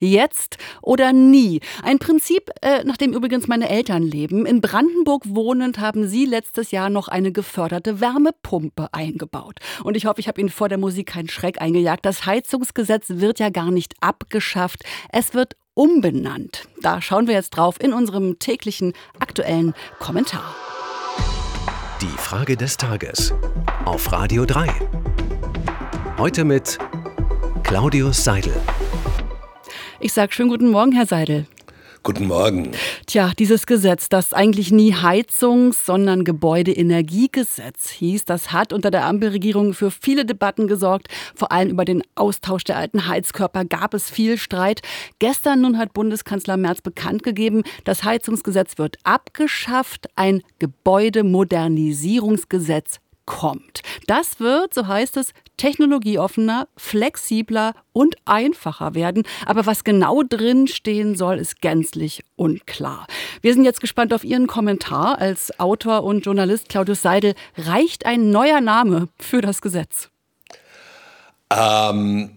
Jetzt oder nie. Ein Prinzip, nach dem übrigens meine Eltern leben. In Brandenburg wohnend haben sie letztes Jahr noch eine geförderte Wärmepumpe eingebaut. Und ich hoffe, ich habe Ihnen vor der Musik keinen Schreck eingejagt. Das Heizungsgesetz wird ja gar nicht abgeschafft. Es wird umbenannt. Da schauen wir jetzt drauf in unserem täglichen aktuellen Kommentar. Die Frage des Tages auf Radio 3. Heute mit Claudius Seidel. Ich sage schönen guten Morgen, Herr Seidel. Guten Morgen. Tja, dieses Gesetz, das eigentlich nie Heizungs-, sondern Gebäudeenergiegesetz hieß, das hat unter der Ampelregierung für viele Debatten gesorgt. Vor allem über den Austausch der alten Heizkörper gab es viel Streit. Gestern nun hat Bundeskanzler Merz bekannt gegeben, das Heizungsgesetz wird abgeschafft, ein Gebäudemodernisierungsgesetz kommt. Das wird, so heißt es, technologieoffener, flexibler und einfacher werden. Aber was genau drin stehen soll, ist gänzlich unklar. Wir sind jetzt gespannt auf Ihren Kommentar. Als Autor und Journalist Claudius Seidel, reicht ein neuer Name für das Gesetz? Ja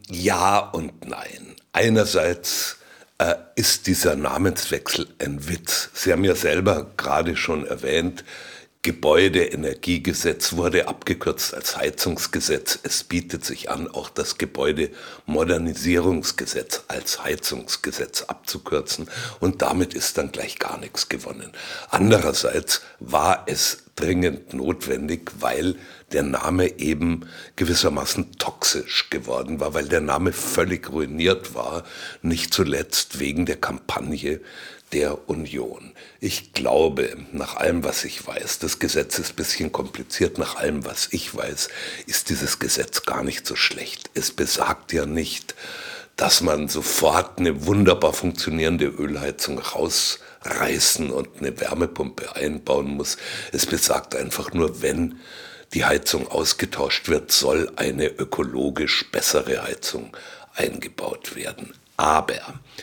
und nein. Einerseits ist dieser Namenswechsel ein Witz. Sie haben ja selber gerade schon erwähnt, Gebäudeenergiegesetz wurde abgekürzt als Heizungsgesetz. Es bietet sich an, auch das Gebäudemodernisierungsgesetz als Heizungsgesetz abzukürzen. Und damit ist dann gleich gar nichts gewonnen. Andererseits war es dringend notwendig, weil der Name eben gewissermaßen toxisch geworden war, weil der Name völlig ruiniert war, nicht zuletzt wegen der Kampagne der Union. Ich glaube, nach allem, was ich weiß, das Gesetz ist ein bisschen kompliziert, nach allem, was ich weiß, ist dieses Gesetz gar nicht so schlecht. Es besagt ja nicht, dass man sofort eine wunderbar funktionierende Ölheizung rausreißen und eine Wärmepumpe einbauen muss. Es besagt einfach nur, wenn die Heizung ausgetauscht wird, soll eine ökologisch bessere Heizung eingebaut werden. Aber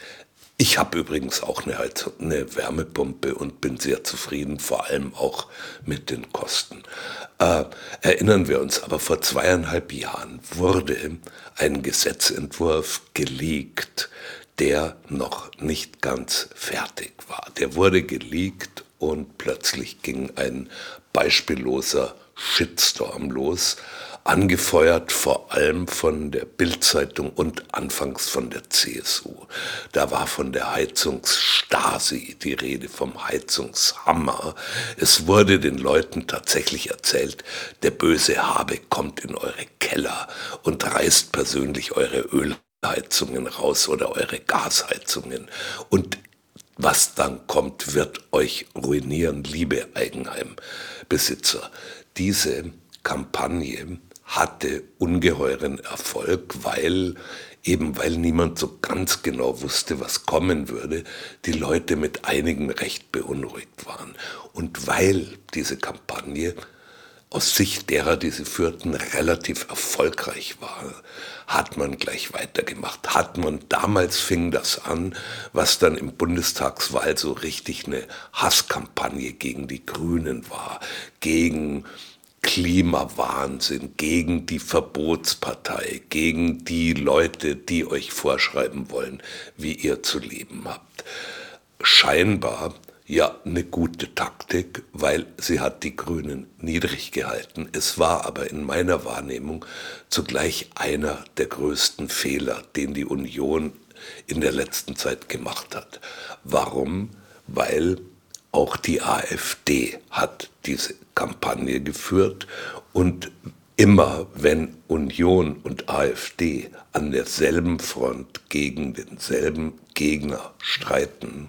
ich habe übrigens auch eine Wärmepumpe und bin sehr zufrieden, vor allem auch mit den Kosten. Erinnern wir uns aber, vor 2,5 Jahren wurde ein Gesetzentwurf geleakt, der noch nicht ganz fertig war. Der wurde geleakt und plötzlich ging ein beispielloser Shitstorm los, angefeuert vor allem von der Bild-Zeitung und anfangs von der CSU. Da war von der Heizungsstasi die Rede, vom Heizungshammer. Es wurde den Leuten tatsächlich erzählt, der böse Habeck kommt in eure Keller und reißt persönlich eure Ölheizungen raus oder eure Gasheizungen. Und was dann kommt, wird euch ruinieren, liebe Eigenheimbesitzer. Diese Kampagne hatte ungeheuren Erfolg, weil niemand so ganz genau wusste, was kommen würde, die Leute mit einigem Recht beunruhigt waren. Und weil diese Kampagne aus Sicht derer, die sie führten, relativ erfolgreich war, hat man gleich weitergemacht. Damals fing das an, was dann im Bundestagswahl so richtig eine Hasskampagne gegen die Grünen war, gegen Klimawahnsinn, gegen die Verbotspartei, gegen die Leute, die euch vorschreiben wollen, wie ihr zu leben habt. Scheinbar ja eine gute Taktik, weil sie hat die Grünen niedrig gehalten. Es war aber in meiner Wahrnehmung zugleich einer der größten Fehler, den die Union in der letzten Zeit gemacht hat. Warum? Weil auch die AfD hat diese Kampagne geführt und immer wenn Union und AfD an derselben Front gegen denselben Gegner streiten,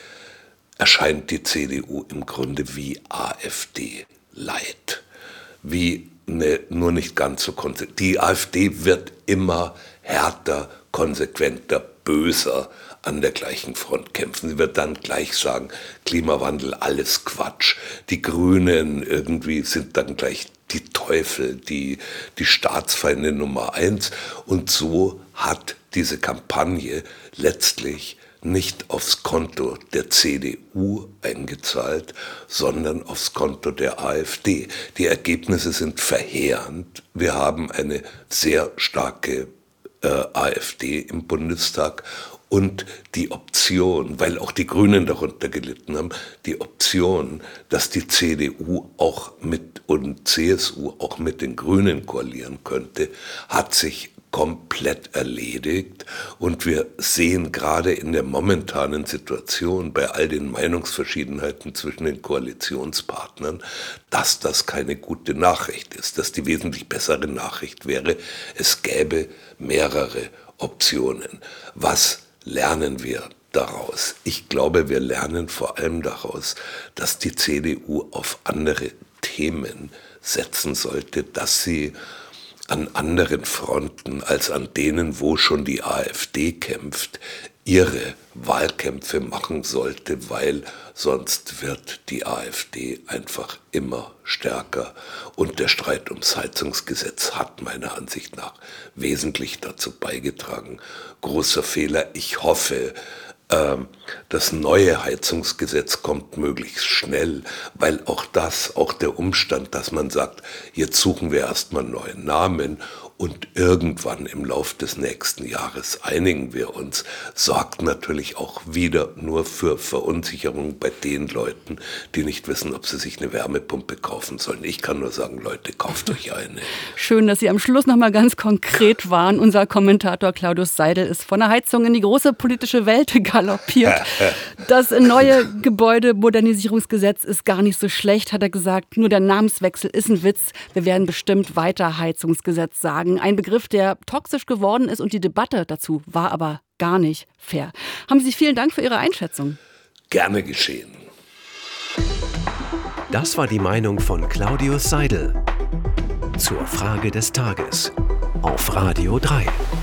erscheint die CDU im Grunde wie AfD Light, wie nur nicht ganz so konsequent. Die AfD wird immer härter, konsequenter, böser an der gleichen Front kämpfen. Sie wird dann gleich sagen, Klimawandel, alles Quatsch. Die Grünen irgendwie sind dann gleich die Teufel, die Staatsfeinde Nummer 1. Und so hat diese Kampagne letztlich nicht aufs Konto der CDU eingezahlt, sondern aufs Konto der AfD. Die Ergebnisse sind verheerend. Wir haben eine sehr starke AfD im Bundestag Und die Option, weil auch die Grünen darunter gelitten haben, die Option, dass die CDU auch und CSU auch mit den Grünen koalieren könnte, hat sich komplett erledigt. Und wir sehen gerade in der momentanen Situation bei all den Meinungsverschiedenheiten zwischen den Koalitionspartnern, dass das keine gute Nachricht ist, dass die wesentlich bessere Nachricht wäre, es gäbe mehrere Optionen. Was lernen wir daraus? Ich glaube, wir lernen vor allem daraus, dass die CDU auf andere Themen setzen sollte, dass sie an anderen Fronten als an denen, wo schon die AfD kämpft, ihre Wahlkämpfe machen sollte, weil sonst wird die AfD einfach immer stärker. Und der Streit ums Heizungsgesetz hat meiner Ansicht nach wesentlich dazu beigetragen. Großer Fehler. Ich hoffe, das neue Heizungsgesetz kommt möglichst schnell, weil auch der Umstand, dass man sagt, jetzt suchen wir erstmal einen neuen Namen und irgendwann im Lauf des nächsten Jahres einigen wir uns, sorgt natürlich auch wieder nur für Verunsicherung bei den Leuten, die nicht wissen, ob sie sich eine Wärmepumpe kaufen sollen. Ich kann nur sagen, Leute, kauft euch eine. Schön, dass Sie am Schluss nochmal ganz konkret waren. Unser Kommentator Claudius Seidel ist von der Heizung in die große politische Welt galoppiert. Das neue Gebäudemodernisierungsgesetz ist gar nicht so schlecht, hat er gesagt. Nur der Namenswechsel ist ein Witz. Wir werden bestimmt weiter Heizungsgesetz sagen. Ein Begriff, der toxisch geworden ist und die Debatte dazu war aber gar nicht fair. Haben Sie vielen Dank für Ihre Einschätzung. Gerne geschehen. Das war die Meinung von Claudius Seidel zur Frage des Tages auf Radio 3.